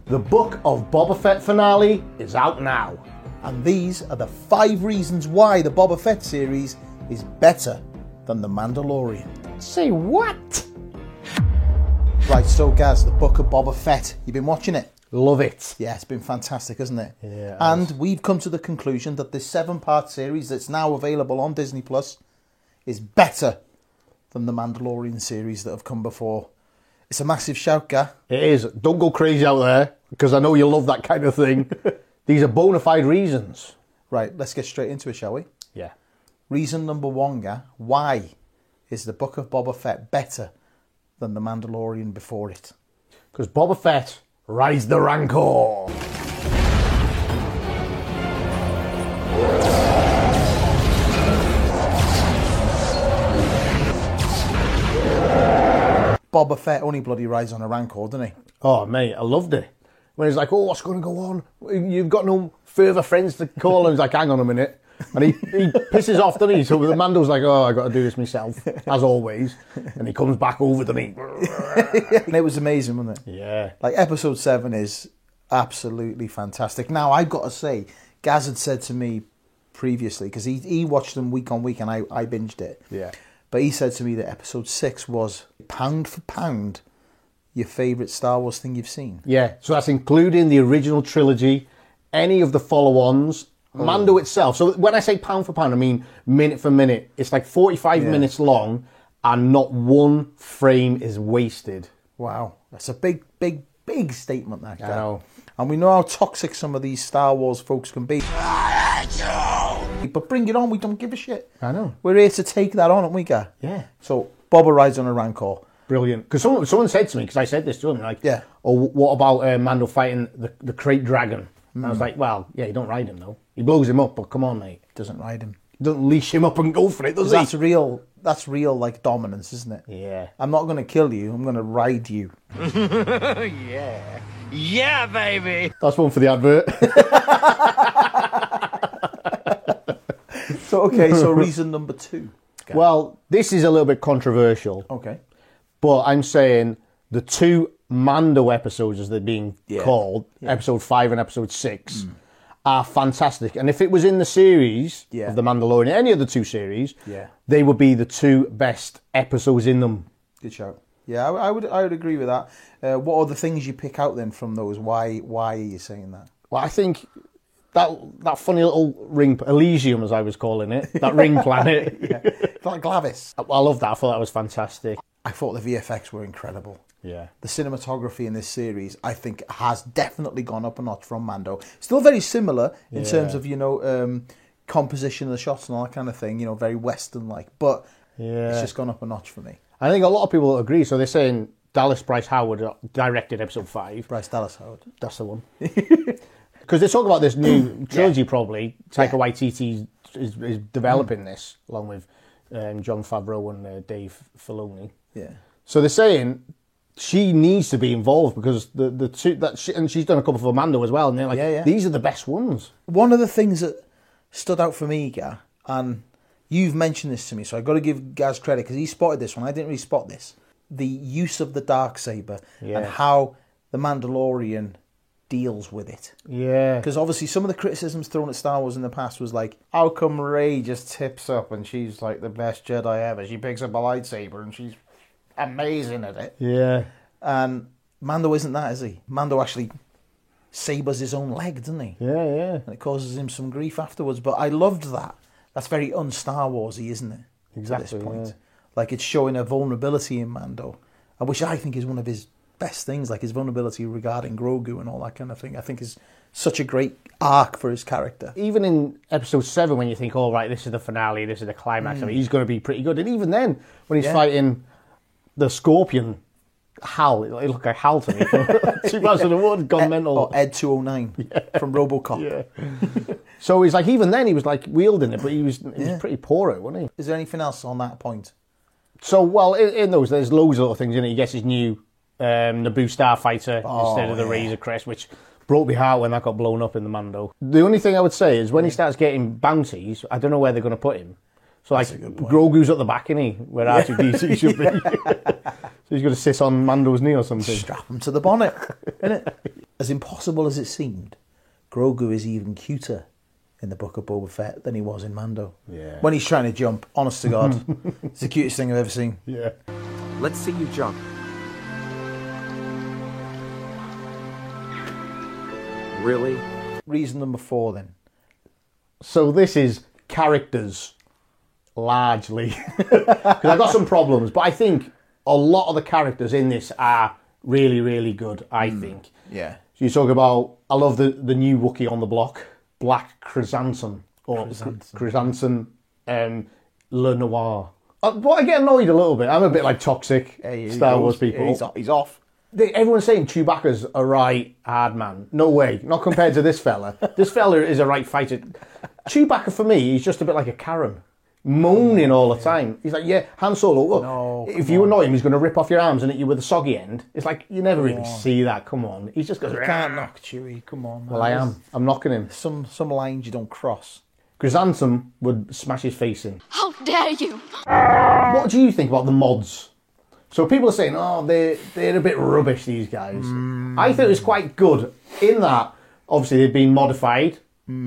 The Book of Boba Fett finale is out now. And these are the 5 reasons why the Boba Fett series is better than The Mandalorian. Say what? Right, so Gaz, the Book of Boba Fett, you've been watching it? Love it. Yeah, it's been fantastic, isn't it? Yeah. And we've come to the conclusion that this 7-part series that's now available on Disney Plus is better than the Mandalorian series that have come before. It's a massive shout, Gaz. It is. Don't go crazy out there, because I know you love that kind of thing. These are bona fide reasons. Right, let's get straight into it, shall we? Yeah. Reason number 1, Gaz, why is the Book of Boba Fett better than the Mandalorian before it? Because Boba Fett rides the Rancor. Boba Fett only bloody rides on a Rancor, doesn't he? Oh, mate, I loved it. When he's like, oh, what's going to go on? You've got no further friends to call. And he's like, hang on a minute. And he pisses off, doesn't he? So the Mando's like, oh, I've got to do this myself, as always. And he comes back over, doesn't he? And it was amazing, wasn't it? Yeah. Like, episode 7 is absolutely fantastic. Now, I've got to say, Gaz had said to me previously, because he watched them week on week and I binged it. Yeah. But he said to me that episode 6 was, pound for pound, your favourite Star Wars thing you've seen. Yeah, so that's including the original trilogy, any of the follow-ons, Mando itself. So when I say pound for pound, I mean minute for minute. It's like 45 minutes long and not one frame is wasted. Wow. That's a big, big, big statement, that guy. I know. And we know how toxic some of these Star Wars folks can be. But bring it on, we don't give a shit. I know. We're here to take that on, aren't we, Gaz? Yeah. So, Boba rides on a Rancor. Brilliant. Because someone said to me, because I said this to him, like, Yeah. oh, what about Mando fighting the Krayt Dragon? And I was like, well, yeah, you don't ride him, though. He blows him up, but come on, mate. Doesn't ride him. You don't leash him up and go for it, does he? That's real, like, dominance, isn't it? Yeah. I'm not going to kill you, I'm going to ride you. Yeah. Yeah, baby. That's one for the advert. So, okay, so reason number 2. Well, this is a little bit controversial. Okay. But I'm saying the 2 Mando episodes, as they're being called, episode 5 and episode 6, are fantastic. And if it was in the series of The Mandalorian, any of the 2 series, they would be the 2 best episodes in them. Good shout. Yeah, I would agree with that. What are the things you pick out then from those? Why are you saying that? Well, I think that funny little ring, Elysium as I was calling it, that ring planet. Like Glavis. I love that. I thought that was fantastic. I thought the VFX were incredible. Yeah. The cinematography in this series, I think, has definitely gone up a notch from Mando. Still very similar in terms of, composition of the shots and all that kind of thing, very Western-like. But it's just gone up a notch for me. I think a lot of people agree. So they're saying Dallas Bryce Howard directed episode 5. Bryce Dallas Howard. That's the one. Because they're talking about this new trilogy, probably. Taika Waititi is developing this, along with Jon Favreau and Dave Filoni. Yeah. So they're saying she needs to be involved because the 2 and she's done a couple for Mando as well, and they're like, these are the best ones. One of the things that stood out for me, Gaz, and you've mentioned this to me, so I've got to give Gaz credit because he spotted this one. I didn't really spot this. The use of the Darksaber and how the Mandalorian deals with it. Yeah. Because obviously some of the criticisms thrown at Star Wars in the past was like, how come Rey just tips up and she's like the best Jedi ever? She picks up a lightsaber and she's amazing at it. Yeah. And Mando isn't that, is he? Mando actually sabers his own leg, doesn't he? Yeah. And it causes him some grief afterwards. But I loved that. That's very un-Star Warsy, isn't it? Exactly. At this point. Yeah. Like it's showing a vulnerability in Mando, which I think is one of his best things, like his vulnerability regarding Grogu and all that kind of thing. I think is such a great arc for his character. Even in episode 7, when you think, all right, this is the finale, this is the climax of it, he's going to be pretty good. And even then, when he's fighting the Scorpion, Hal, it looked like Hal to me from 2001, gone mental. Or Ed 209 from RoboCop. Yeah. So he's like, even then he was like wielding it, but he was pretty poor at it, wasn't he? Is there anything else on that point? So, well, in those, there's loads of other things in it. He gets his new Naboo Starfighter instead of the Razor Crest, which broke my heart when that got blown up in the Mando. The only thing I would say is when he starts getting bounties, I don't know where they're going to put him. So, like, Grogu's at the back, isn't he? Where R2-D2 should be. So he's going to sit on Mando's knee or something. Strap him to the bonnet, innit? as impossible as it seemed, Grogu is even cuter in the Book of Boba Fett than he was in Mando. Yeah. When he's trying to jump, honest to God, it's the cutest thing I've ever seen. Yeah. Let's see you jump. Really? Reason number 4 then. So this is characters, largely. Because I've got some problems, but I think a lot of the characters in this are really, really good, I think. Yeah. So you talk about, I love the new Wookiee on the block, Black Chrysanthemum, or Chrysanthemum Le Noir. But I get annoyed a little bit. I'm a bit like toxic Star Wars people. He's off. Everyone's saying Chewbacca's a right hard man. No way. Not compared to this fella. This fella is a right fighter. Chewbacca, for me, he's just a bit like a Karen. Moaning all the time. He's like, yeah, Han Solo, look, if you annoy him, he's going to rip off your arms and hit you with a soggy end. It's like, you never really see that. Come on. He's just goes, You can't knock Chewie, come on, man. Well, I am. I'm knocking him. Some lines you don't cross. Chrysanthemum would smash his face in. How dare you! What do you think about the mods? So people are saying, oh, they're a bit rubbish, these guys. I think it was quite good in that, obviously, they've been modified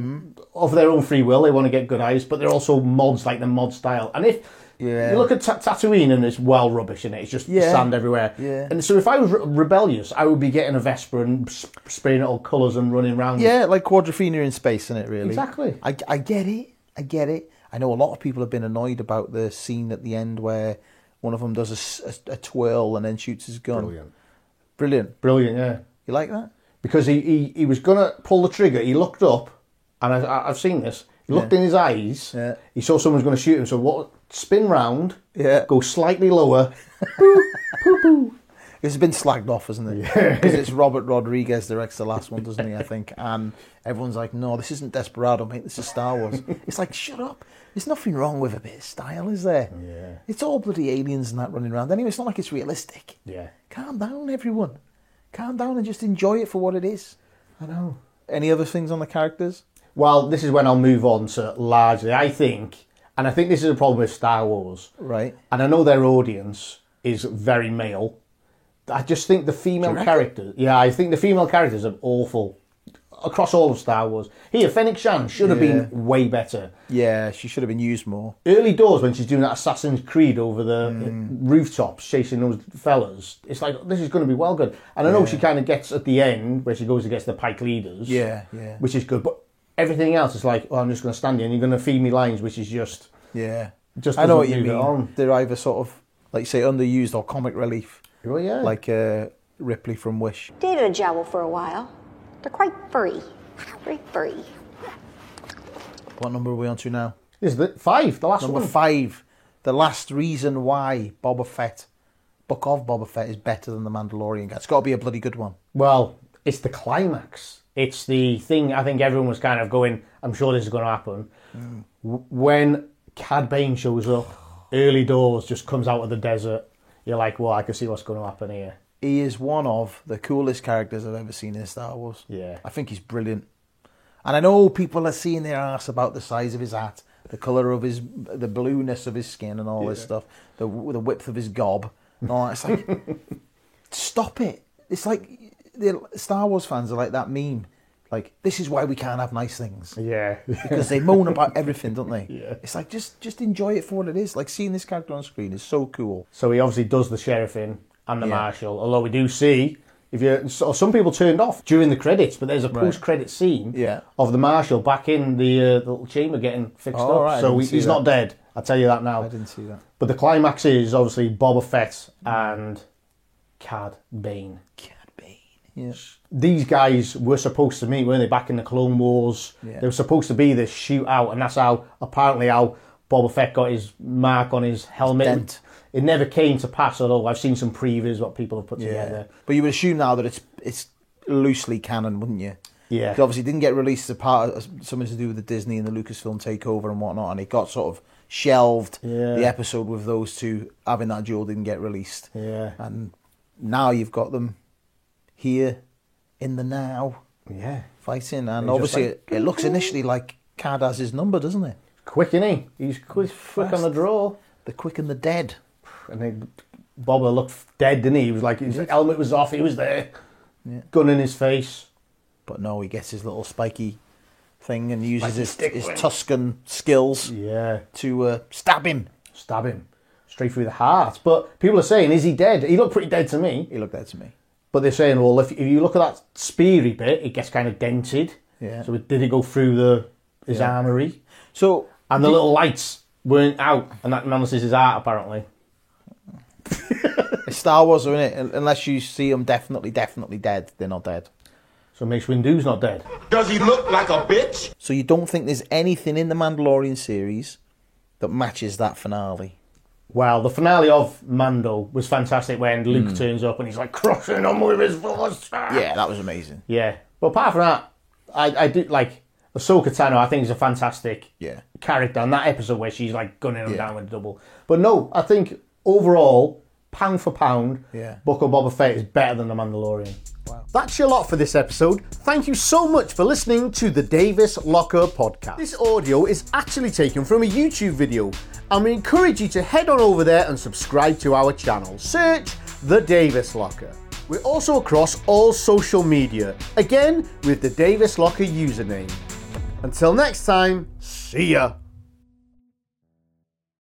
of their own free will. They want to get good eyes, but they're also mods like the mod style. And if you look at Tatooine and it's well rubbish in it, it's just sand everywhere. Yeah. And so if I was rebellious, I would be getting a Vesper and spraying it all colours and running around. Yeah, like Quadrophenia in space, isn't it, really? Exactly. I get it. I get it. I know a lot of people have been annoyed about the scene at the end where one of them does a twirl and then shoots his gun. Brilliant. Brilliant, yeah. You like that? Because he was going to pull the trigger, he looked up, and I've seen this, he looked in his eyes, he saw someone was going to shoot him, so what? Spin round, go slightly lower, boo, poo, poo. It's been slagged off, hasn't it? Because it's Robert Rodriguez directs the last one, doesn't he, I think? And everyone's like, no, this isn't Desperado, mate, this is Star Wars. It's like, shut up. There's nothing wrong with a bit of style, is there? Yeah. It's all bloody aliens and that running around. Anyway, it's not like it's realistic. Yeah. Calm down, everyone. Calm down and just enjoy it for what it is. I know. Any other things on the characters? Well, this is when I'll move on to largely, I think this is a problem with Star Wars. Right. And I know their audience is very male. I just think the female characters... Yeah, I think the female characters are awful across all of Star Wars. Here, Fennec Shand should have been way better. Yeah, she should have been used more. Early doors when she's doing that Assassin's Creed over the rooftops, chasing those fellas, it's like, this is going to be well good. And I know she kind of gets at the end, where she goes against the Pike leaders. Yeah. Which is good. But everything else is like, oh, I'm just going to stand here and you're going to feed me lines, which is just... Yeah. Just I know what you move it on. mean. They're either sort of, like you say, underused or comic relief. Oh, yeah. Like Ripley from Wish. Dated a jowl for a while. They're quite furry. Very furry. What number are we on to now? Is that 5, the last Number one? 5. The last reason why Book of Boba Fett is better than The Mandalorian. It's got to be a bloody good one. Well, it's the climax. It's the thing I think everyone was kind of going, I'm sure this is going to happen. When Cad Bane shows up, early doors, just comes out of the desert, you're like, well, I can see what's going to happen here. He is one of the coolest characters I've ever seen in Star Wars. Yeah. I think he's brilliant. And I know people are seeing their ass about the size of his hat, the colour of the blueness of his skin and all this stuff, the width of his gob. And all that. It's like, stop it. It's like, the Star Wars fans are like that meme. Like, this is why we can't have nice things. Yeah. Because they moan about everything, don't they? Yeah. It's like, just enjoy it for what it is. Like, seeing this character on screen is so cool. So he obviously does the sheriff in and the marshal, although we do see, some people turned off during the credits, but there's a post-credit scene of the marshal back in the little chamber getting fixed up. Right, so he's not dead, I'll tell you that now. I didn't see that. But the climax is obviously Boba Fett and Cad Bane. Yeah. These guys were supposed to meet, weren't they, back in the Clone Wars? Yeah. They were supposed to be this shootout, and that's how Boba Fett got his mark on his helmet. Dent. It never came to pass, although I've seen some previews what people have put together. But you would assume now that it's loosely canon, wouldn't you? Yeah. It obviously didn't get released as part of something to do with the Disney and the Lucasfilm takeover and whatnot, and it got sort of shelved. Yeah. The episode with those two having that duel didn't get released. Yeah. And now you've got them here in the now. Yeah. Fighting, and obviously it looks initially like Cad has his number, doesn't it? Quick, isn't he? He's quick on the draw. The quick and the dead. And Boba looked dead, didn't he? He was like, his helmet was off, he was there. gun in his face. But no, he gets his little spiky thing and uses his Tuscan skills to stab him. Stab him. Straight through the heart. But people are saying, is he dead? He looked pretty dead to me. He looked dead to me. But they're saying, well, if you look at that speary bit, it gets kind of dented. Yeah. So did it go through his armoury? So and the little lights weren't out, and that menaces his art, apparently. It's Star Wars, isn't it? Unless you see them definitely dead, they're not dead. So Mace Windu's not dead. Does he look like a bitch? So you don't think there's anything in the Mandalorian series that matches that finale? Well, the finale of Mando was fantastic when Luke turns up and he's like crushing them with his force. Yeah, that was amazing. Yeah. But apart from that, I do like Ahsoka Tano. I think is a fantastic character. And that episode where she's like gunning him down with a double. But no, I think overall, pound for pound, Book of Boba Fett is better than The Mandalorian. Wow. That's your lot for this episode. Thank you so much for listening to the Davis Locker podcast. This audio is actually taken from a YouTube video, and we encourage you to head on over there and subscribe to our channel. Search The Davis Locker. We're also across all social media, again with the Davis Locker username. Until next time, see ya.